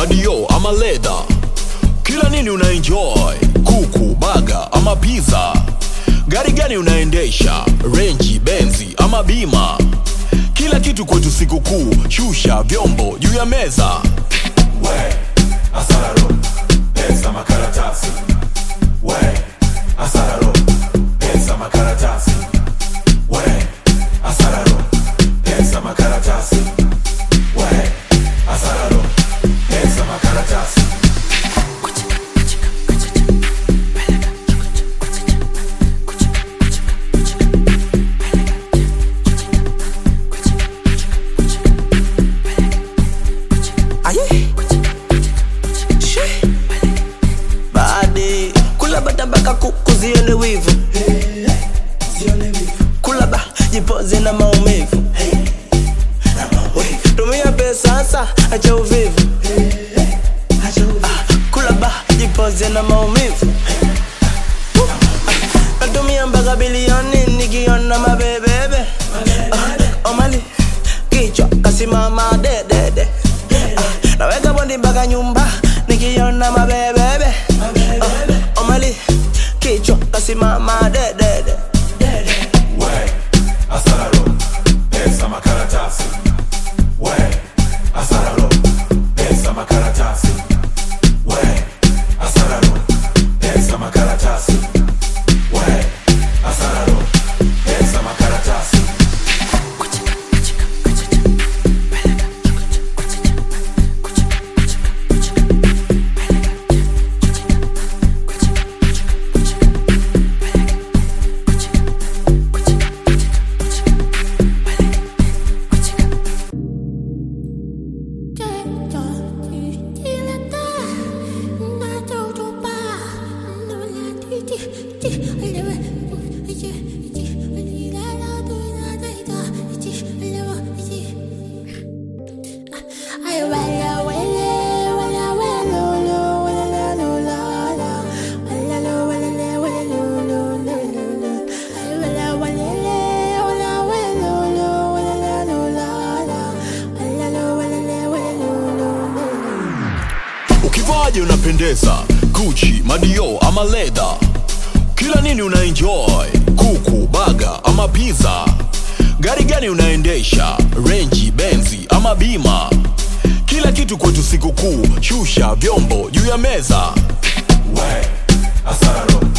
madio ama leather, kila nini unaenjoy? Kuku, baga ama pizza? Gari gani unaendesha? Range, Benzi ama bima? Kila kitu kwetu sikukuu, shusha vyombo juu ya meza. We, asararo, pesa makaratasi. We, asararo, pesa makaratasi. We, asararo, pesa makaratasi. We, asararo, pesa makaratasi. Badi kula batabaka kuku zione wivu, kula ba jipoze na maumivu. Tumia pesa sasa, acha uvivu. Kula ba jipoze na maumivu. Natumia mpaka bilioni nikiona mabebebe. Omali kichwa kasimama dedede. Naweka bondi mpaka nyumba nikiona mabebebe. Omali kichwa kasimama dedede. We, asararo, pesa makaratasi. We, asararo, pesa makaratasi. We, asararo, pesa makaratasi. We, asararo, pesa makaratasi. Ukivaje unapendeza? Gucci, madio ama leather, kila nini unaenjoy? Kuku, baga ama pizza? Gari gani unaendesha? Range, Benzi ama bima? Kila kitu kwetu sikukuu, shusha vyombo juu ya meza. We, asararo,